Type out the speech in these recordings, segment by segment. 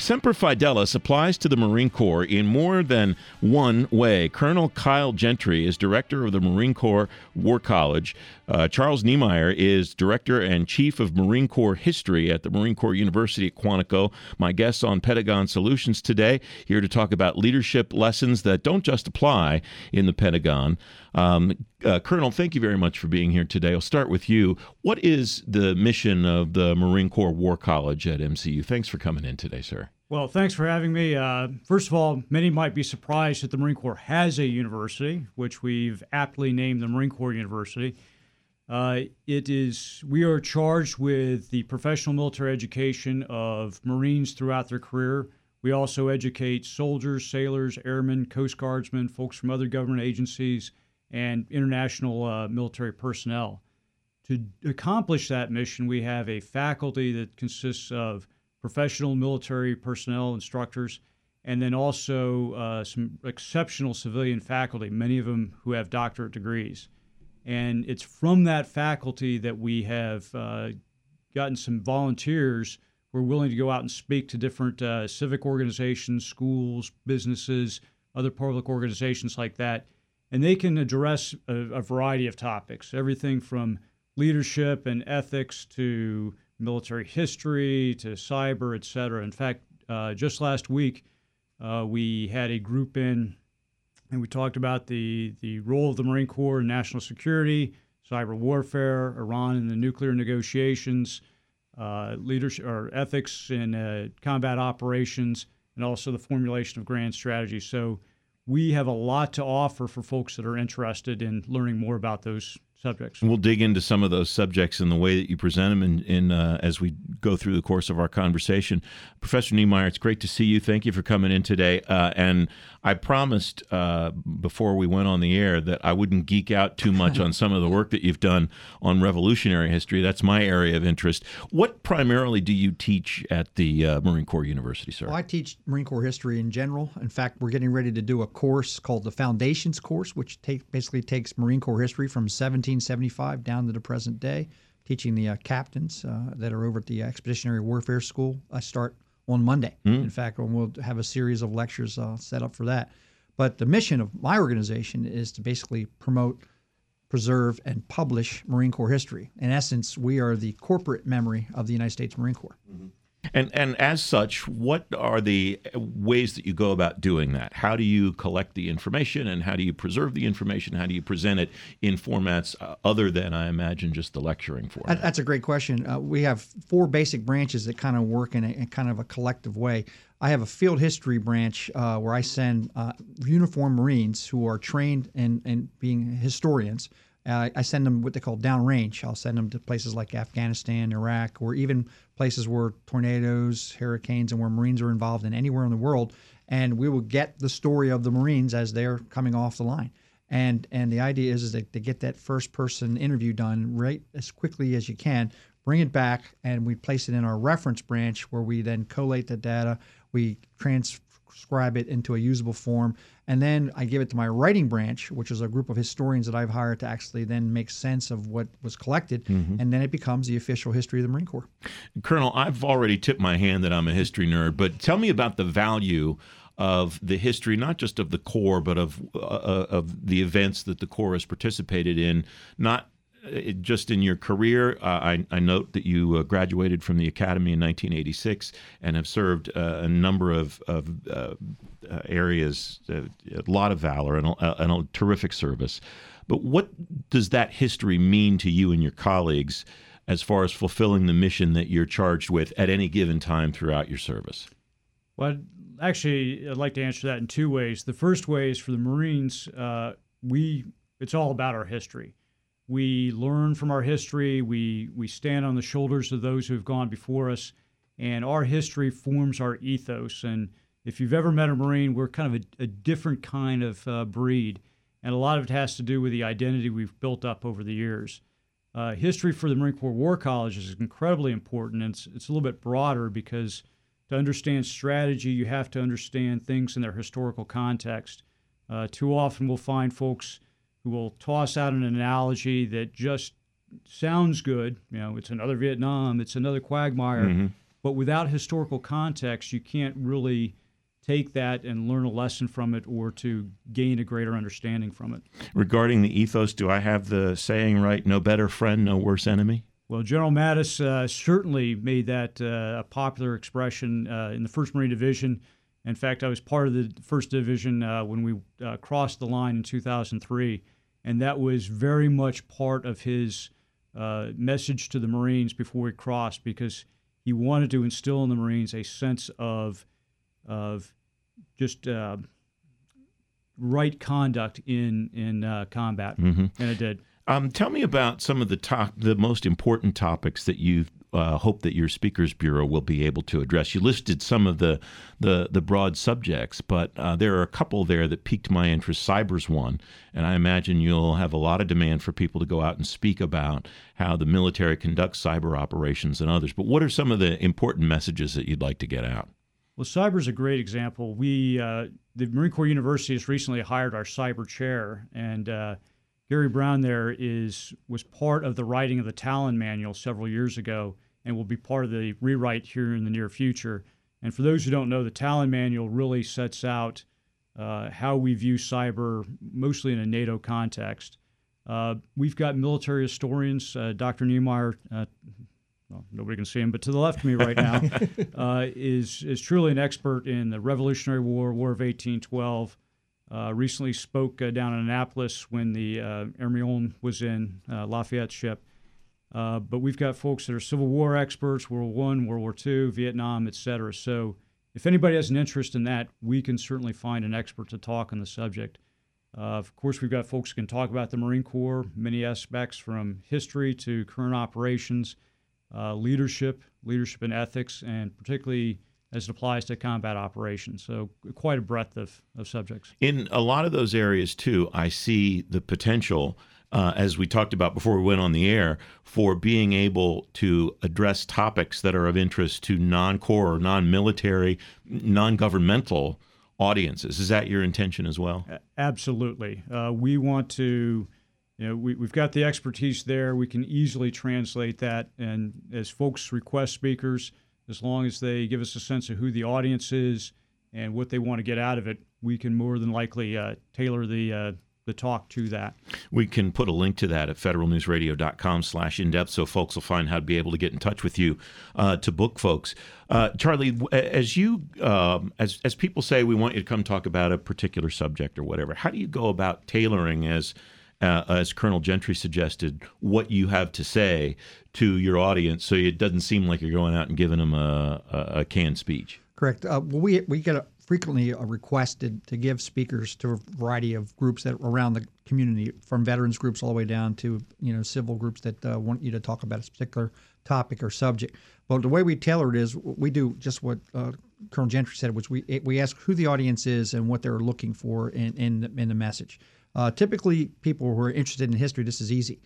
Semper Fidelis applies to the Marine Corps in more than one way. Colonel Kyle Gentry is director of the Marine Corps War College. Charles Niemeyer is director and chief of Marine Corps history at the Marine Corps University at Quantico. My guests on Pentagon Solutions today, here to talk about leadership lessons that don't just apply in the Pentagon. Colonel, thank you very much for being here today. I'll start with you. What is the mission of the Marine Corps War College at MCU? Thanks for coming in today, sir. Well, thanks for having me. First of all, many might be surprised that the Marine Corps has a university, which we've aptly named the Marine Corps University. We are charged with the professional military education of Marines throughout their career. We also educate soldiers, sailors, airmen, Coast Guardsmen, folks from other government agencies, and international military personnel. To accomplish that mission, we have a faculty that consists of professional military personnel, instructors, and then also some exceptional civilian faculty, many of them who have doctorate degrees. And it's from that faculty that we have gotten some volunteers who are willing to go out and speak to different civic organizations, schools, businesses, other public organizations like that. And they can address a variety of topics, everything from leadership and ethics to military history to cyber, et cetera. In fact, just last week, we had a group in, and we talked about the role of the Marine Corps in national security, cyber warfare, Iran and the nuclear negotiations, leadership or ethics in combat operations, and also the formulation of grand strategy. So we have a lot to offer for folks that are interested in learning more about those subjects. We'll dig into some of those subjects in the way that you present them in as we go through the course of our conversation. Professor Niemeyer, it's great to see you. Thank you for coming in today. And I promised before we went on the air that I wouldn't geek out too much on some of the work that you've done on revolutionary history. That's my area of interest. What primarily do you teach at the Marine Corps University, sir? Well, I teach Marine Corps history in general. In fact, we're getting ready to do a course called the Foundations Course, which basically takes Marine Corps history from 1775 down to the present day, teaching the captains that are over at the Expeditionary Warfare School. I start on Monday. In fact, we'll have a series of lectures set up for that. But the mission of my organization is to basically promote, preserve, and publish Marine Corps history. In essence, we are the corporate memory of the United States Marine Corps. And as such, what are the ways that you go about doing that? How do you collect the information, and how do you preserve the information? How do you present it in formats other than, I imagine, just the lecturing format? That's a great question. We have four basic branches that kind of work in a kind of a collective way. I have a field history branch where I send uniformed Marines who are trained in being historians. I send them what they call downrange. I'll send them to places like Afghanistan, Iraq, or even places where tornadoes, hurricanes, and where Marines are involved in anywhere in the world. And we will get the story of the Marines as they're coming off the line. And the idea is that to get that first-person interview done right as quickly as you can, bring it back, and we place it in our reference branch where we then collate the data, we transcribe it into a usable form, and then I give it to my writing branch, which is a group of historians that I've hired to actually then make sense of what was collected, and then it becomes the official history of the Marine Corps. Colonel, I've already tipped my hand that I'm a history nerd, but tell me about the value of the history, not just of the Corps, but of the events that the Corps has participated in, not just in your career. I note that you graduated from the Academy in 1986 and have served a number of areas, a lot of valor and a terrific service. But what does that history mean to you and your colleagues as far as fulfilling the mission that you're charged with at any given time throughout your service? Well, actually, I'd like to answer that in two ways. The first way is for the Marines, it's all about our history. We learn from our history. We stand on the shoulders of those who have gone before us, and our history forms our ethos. And if you've ever met a Marine, we're kind of a different kind of breed, and a lot of it has to do with the identity we've built up over the years. History for the Marine Corps War College is incredibly important, and it's a little bit broader because to understand strategy, you have to understand things in their historical context. Too often we'll find folks who will toss out an analogy that just sounds good. You know, it's another Vietnam, it's another quagmire. But without historical context, you can't really take that and learn a lesson from it or to gain a greater understanding from it. Regarding the ethos, do I have the saying right? No better friend, no worse enemy? Well, General Mattis certainly made that a popular expression in the 1st Marine Division. In fact, I was part of the 1st Division when we crossed the line in 2003, and that was very much part of his message to the Marines before we crossed, because he wanted to instill in the Marines a sense of just right conduct in combat, and it did. Tell me about some of the most important topics that you hope that your Speakers Bureau will be able to address. You listed some of the broad subjects, but there are a couple there that piqued my interest. Cyber's one, and I imagine you'll have a lot of demand for people to go out and speak about how the military conducts cyber operations and others. But what are some of the important messages that you'd like to get out? Well, cyber is a great example. The Marine Corps University has recently hired our cyber chair, and Gary Brown there was part of the writing of the Talon Manual several years ago and will be part of the rewrite here in the near future. And for those who don't know, the Talon Manual really sets out how we view cyber, mostly in a NATO context. We've got military historians. Dr. Niemeyer, well, nobody can see him, but to the left of me right now, is truly an expert in the Revolutionary War, War of 1812. Recently spoke down in Annapolis when the Hermione was in Lafayette's ship. But we've got folks that are Civil War experts, World War I, World War II, Vietnam, et cetera. So if anybody has an interest in that, we can certainly find an expert to talk on the subject. Of course, we've got folks who can talk about the Marine Corps, many aspects from history to current operations, leadership and ethics, and particularly as it applies to combat operations. So quite a breadth of subjects. In a lot of those areas, too, I see the potential, as we talked about before we went on the air, for being able to address topics that are of interest to non-corps or non-military, non-governmental audiences. Is that your intention as well? Absolutely. We want to, we've got the expertise there. We can easily translate that. And as folks request speakers, as long as they give us a sense of who the audience is and what they want to get out of it, we can more than likely tailor the talk to that. We can put a link to that at federalnewsradio.com/indepth so folks will find how to be able to get in touch with you to book folks. Charlie, as you as people say, we want you to come talk about a particular subject or whatever, how do you go about tailoring, as Colonel Gentry suggested, what you have to say to your audience so it doesn't seem like you're going out and giving them a canned speech? Correct. We get frequently requested to give speakers to a variety of groups that around the community, from veterans groups all the way down to civil groups that want you to talk about a particular topic or subject. But the way we tailor it is we do just what Colonel Gentry said, which we ask who the audience is and what they're looking for in the message. Typically, people who are interested in history, this is easy.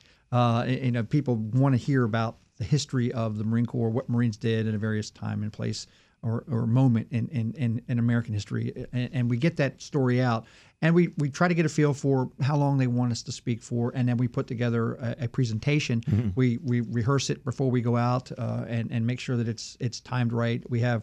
People want to hear about the history of the Marine Corps, what Marines did at a various time and place or moment in American history. And we get that story out. And we try to get a feel for how long they want us to speak for, and then we put together a presentation. Mm-hmm. We rehearse it before we go out and make sure that it's timed right. We have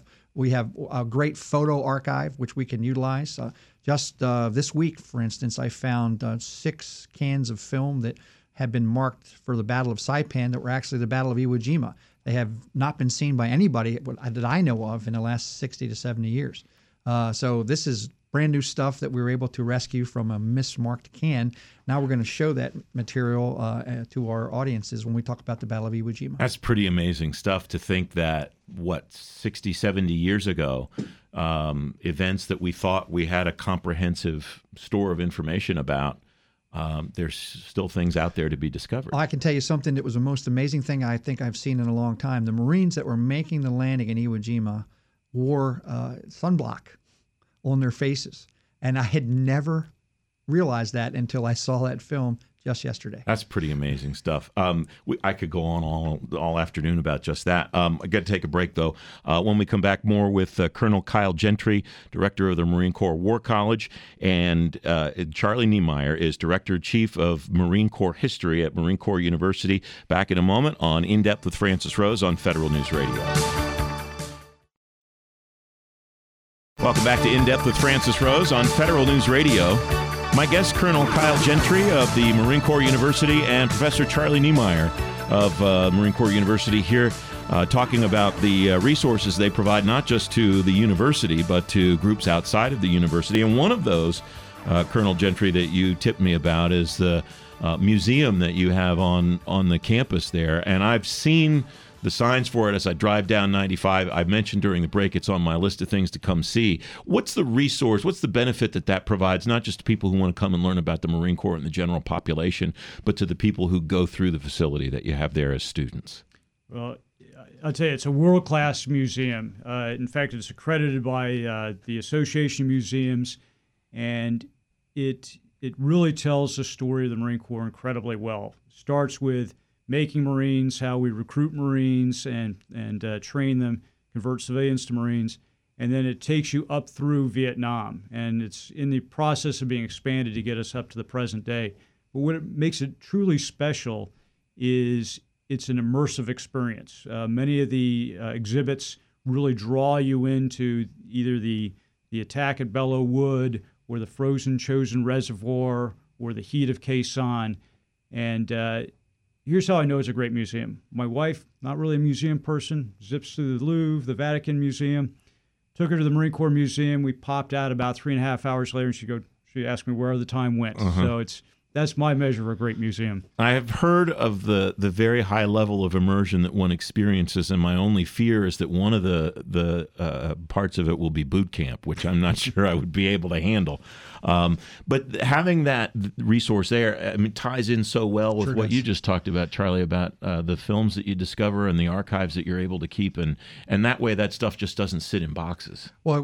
a great photo archive which we can utilize. Just this week, for instance, I found 6 cans of film that had been marked for the Battle of Saipan that were actually the Battle of Iwo Jima. They have not been seen by anybody that I know of in the last 60 to 70 years. So this is brand new stuff that we were able to rescue from a mismarked can. Now we're going to show that material to our audiences when we talk about the Battle of Iwo Jima. That's pretty amazing stuff to think that, 60, 70 years ago, events that we thought we had a comprehensive store of information about, there's still things out there to be discovered. I can tell you something that was the most amazing thing I think I've seen in a long time. The Marines that were making the landing in Iwo Jima wore sunblock on their faces. And I had never realized that until I saw that film just yesterday. That's pretty amazing stuff. I could go on all afternoon about just that. I got to take a break, though. When we come back, more with Colonel Kyle Gentry, Director of the Marine Corps War College, and Charlie Niemeyer is Director-Chief of Marine Corps History at Marine Corps University. Back in a moment on In Depth with Francis Rose on Federal News Radio. Welcome back to In Depth with Francis Rose on Federal News Radio. My guest, Colonel Kyle Gentry of the Marine Corps University and Professor Charlie Niemeyer of Marine Corps University here talking about the resources they provide not just to the university but to groups outside of the university. And one of those, Colonel Gentry, that you tipped me about is the museum that you have on the campus there. And I've seen the signs for it as I drive down 95. I mentioned during the break it's on my list of things to come see. What's the resource? What's the benefit that provides, not just to people who want to come and learn about the Marine Corps and the general population, but to the people who go through the facility that you have there as students? Well, I'll tell you, it's a world-class museum. In fact, it's accredited by the Association of Museums, and it really tells the story of the Marine Corps incredibly well. It starts with making Marines, how we recruit Marines and train them, convert civilians to Marines, and then it takes you up through Vietnam, and it's in the process of being expanded to get us up to the present day. But what makes it truly special is it's an immersive experience. Many of the exhibits really draw you into either the attack at Belleau Wood or the frozen Chosin Reservoir or the heat of Khe Sanh. And here's how I know it's a great museum. My wife, not really a museum person, zips to the Louvre, the Vatican Museum, took her to the Marine Corps Museum. We popped out about 3.5 hours later, and she asked me where the time went. So that's my measure of a great museum. I have heard of the very high level of immersion that one experiences, and my only fear is that one of the parts of it will be boot camp, which I'm not sure I would be able to handle. But having that resource there, I mean, ties in so well with what you just talked about, Charlie, about the films that you discover and the archives that you're able to keep, and that way that stuff just doesn't sit in boxes. Well,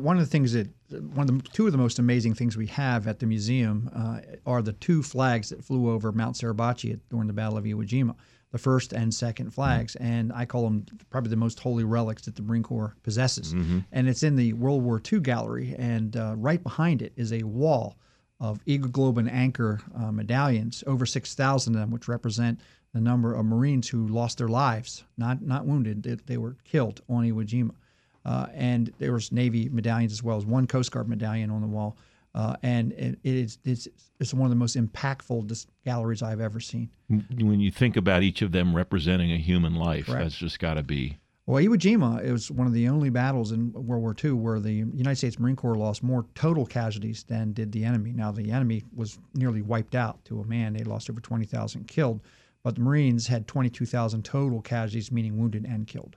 two of the most amazing things we have at the museum are the two flags that flew over Mount Suribachi during the Battle of Iwo Jima, the first and second flags, and I call them probably the most holy relics that the Marine Corps possesses. And it's in the World War II gallery, and right behind it is a wall of Eagle, Globe, and Anchor medallions, over 6,000 of them, which represent the number of Marines who lost their lives, not wounded, they were killed on Iwo Jima. And there was Navy medallions as well as one Coast Guard medallion on the wall. And it's one of the most impactful galleries I've ever seen. When you think about each of them representing a human life, Correct. That's just got to be... Well, Iwo Jima, it was one of the only battles in World War II where the United States Marine Corps lost more total casualties than did the enemy. Now, the enemy was nearly wiped out to a man. They lost over 20,000 killed. But the Marines had 22,000 total casualties, meaning wounded and killed.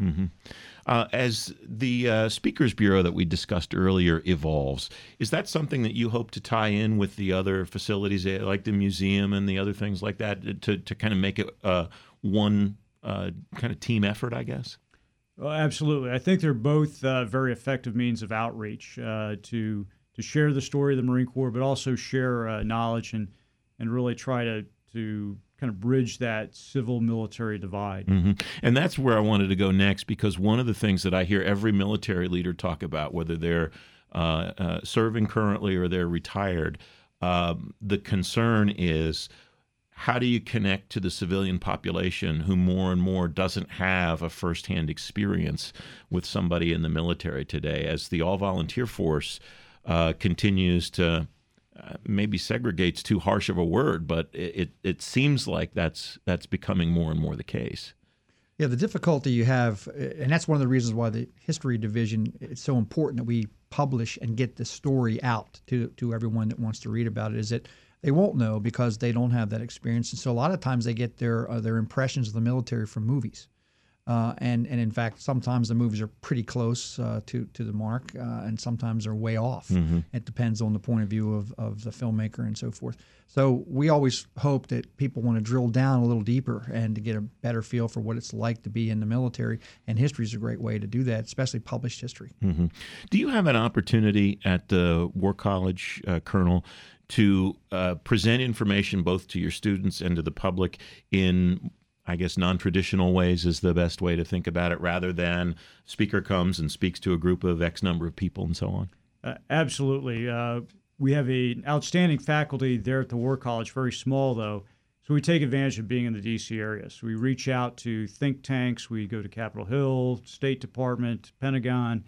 As the Speakers Bureau that we discussed earlier evolves, is that something that you hope to tie in with the other facilities, like the museum and the other things like that, to kind of make it one kind of team effort, I guess? Well, absolutely. I think they're both very effective means of outreach to share the story of the Marine Corps, but also share knowledge and really try to kind of bridge that civil-military divide. And that's where I wanted to go next, because one of the things that I hear every military leader talk about, whether they're serving currently or they're retired, the concern is, how do you connect to the civilian population who more and more doesn't have a firsthand experience with somebody in the military today, as the all-volunteer force continues to maybe segregate's too harsh of a word, but it seems like that's becoming more and more the case. Yeah, the difficulty you have, and that's one of the reasons why the history division, it's so important that we publish and get the story out to everyone that wants to read about it, is that they won't know because they don't have that experience. And so a lot of times they get their impressions of the military from movies. And in fact, sometimes the movies are pretty close to the mark, and sometimes they're way off. It depends on the point of view of the filmmaker and so forth. So we always hope that people want to drill down a little deeper and to get a better feel for what it's like to be in the military. And history is a great way to do that, especially published history. Do you have an opportunity at the War College, Colonel, to present information both to your students and to the public in, I guess, non-traditional ways is the best way to think about it, rather than speaker comes and speaks to a group of X number of people and so on? Absolutely. We have an outstanding faculty there at the War College, very small though, so we take advantage of being in the D.C. area. So we reach out to think tanks, we go to Capitol Hill, State Department, Pentagon,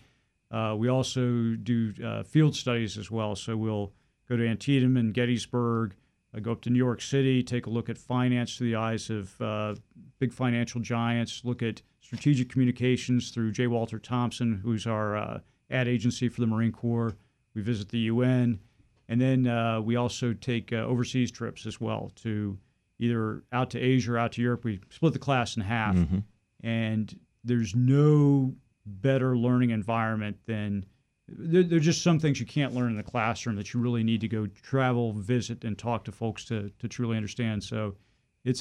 We also do field studies as well. So we'll go to Antietam and Gettysburg, go up to New York City, take a look at finance through the eyes of big financial giants, look at strategic communications through J. Walter Thompson, who's our ad agency for the Marine Corps. We visit the UN. And then we also take overseas trips as well, to either out to Asia or out to Europe. We split the class in half. Mm-hmm. And there's no better learning environment than there's just some things you can't learn in the classroom that you really need to go travel, visit, and talk to folks to truly understand. So it's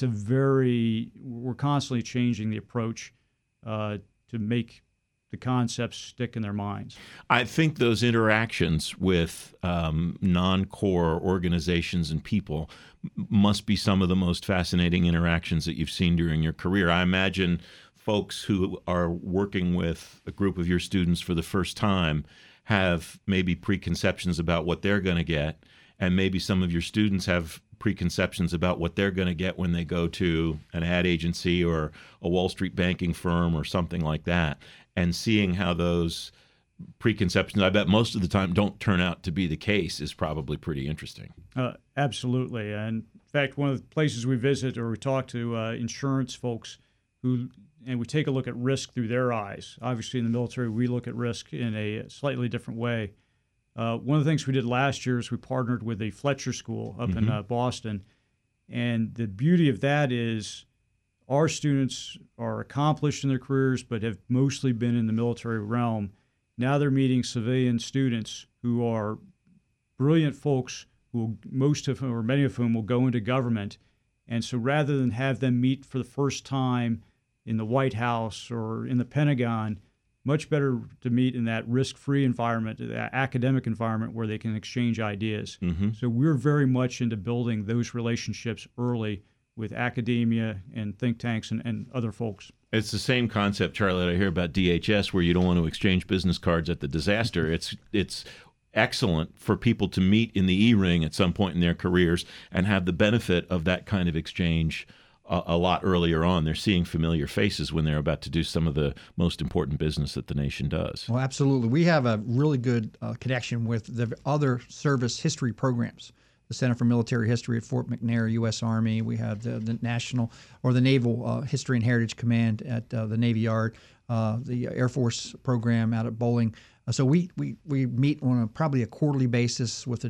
we're constantly changing the approach to make the concepts stick in their minds. I think those interactions with non-core organizations and people must be some of the most fascinating interactions that you've seen during your career. I imagine folks who are working with a group of your students for the first time have maybe preconceptions about what they're going to get, and maybe some of your students have preconceptions about what they're going to get when they go to an ad agency or a Wall Street banking firm or something like that, and seeing how those preconceptions, I bet most of the time, don't turn out to be the case is probably pretty interesting. Absolutely. And in fact, one of the places we visit or we talk to insurance folks and we take a look at risk through their eyes. Obviously, in the military, we look at risk in a slightly different way. One of the things we did last year is we partnered with a Fletcher School up in Boston. And the beauty of that is our students are accomplished in their careers but have mostly been in the military realm. Now they're meeting civilian students who are brilliant folks who most of whom or many of whom will go into government. And so rather than have them meet for the first time in the White House or in the Pentagon, much better to meet in that risk-free environment, that academic environment where they can exchange ideas. Mm-hmm. So we're very much into building those relationships early with academia and think tanks and other folks. It's the same concept, Charlie, that I hear about DHS, where you don't want to exchange business cards at the disaster. It's excellent for people to meet in the E-ring at some point in their careers and have the benefit of that kind of exchange a lot earlier on. They're seeing familiar faces when they're about to do some of the most important business that the nation does. Well, absolutely. We have a really good connection with the other service history programs. The Center for Military History at Fort McNair, U.S. Army. We have the National or the Naval History and Heritage Command at the Navy Yard, the Air Force program out at Bowling. So we meet on probably a quarterly basis with the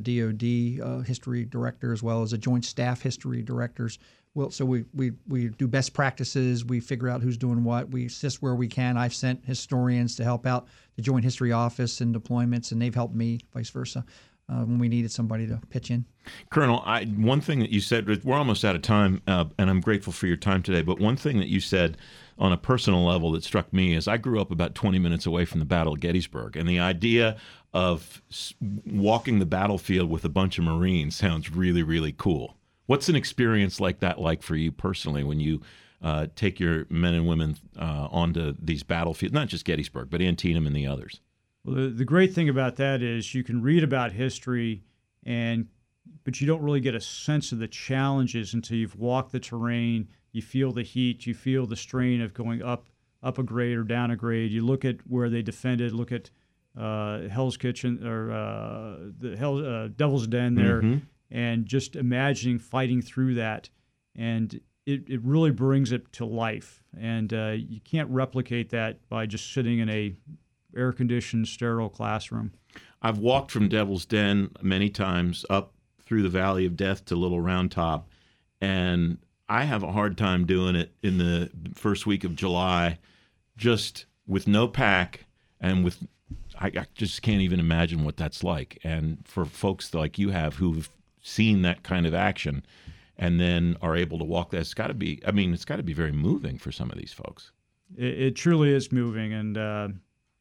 DoD history director as well as the Joint Staff history directors. Well, so we do best practices. We figure out who's doing what. We assist where we can. I've sent historians to help out the Joint History Office in deployments, and they've helped me, vice versa, when we needed somebody to pitch in. Colonel, one thing that you said, we're almost out of time, and I'm grateful for your time today, but one thing that you said on a personal level that struck me is I grew up about 20 minutes away from the Battle of Gettysburg, and the idea of walking the battlefield with a bunch of Marines sounds really, really cool. What's an experience like that like for you personally when you take your men and women onto these battlefields, not just Gettysburg, but Antietam and the others? Well, the great thing about that is you can read about history, but you don't really get a sense of the challenges until you've walked the terrain. You feel the heat, you feel the strain of going up a grade or down a grade. You look at where they defended, look at Hell's Kitchen or the Devil's Den there, and just imagining fighting through that. And it really brings it to life. And you can't replicate that by just sitting in a air-conditioned, sterile classroom. I've walked from Devil's Den many times up through the Valley of Death to Little Round Top, and I have a hard time doing it in the first week of July, just with no pack and with I just can't even imagine what that's like. And for folks like you have who've seen that kind of action and then are able to walk that, it's got to be very moving for some of these folks. It truly is moving, and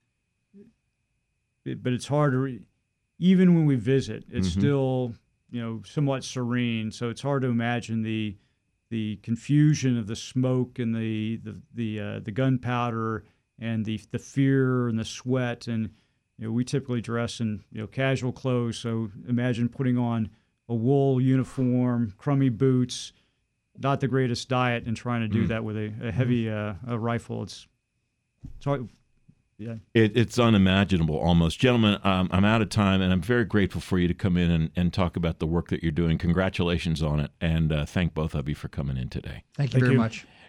but it's hard to even when we visit, it's still somewhat serene. So it's hard to imagine the confusion of the smoke and the gunpowder and the fear and the sweat. And we typically dress in casual clothes. So imagine putting on a wool uniform, crummy boots, not the greatest diet, and trying to do that with a heavy a rifle. It's hard. Yeah. It's unimaginable almost. Gentlemen, I'm out of time, and I'm very grateful for you to come in and talk about the work that you're doing. Congratulations on it, and thank both of you for coming in today. Thank you very much.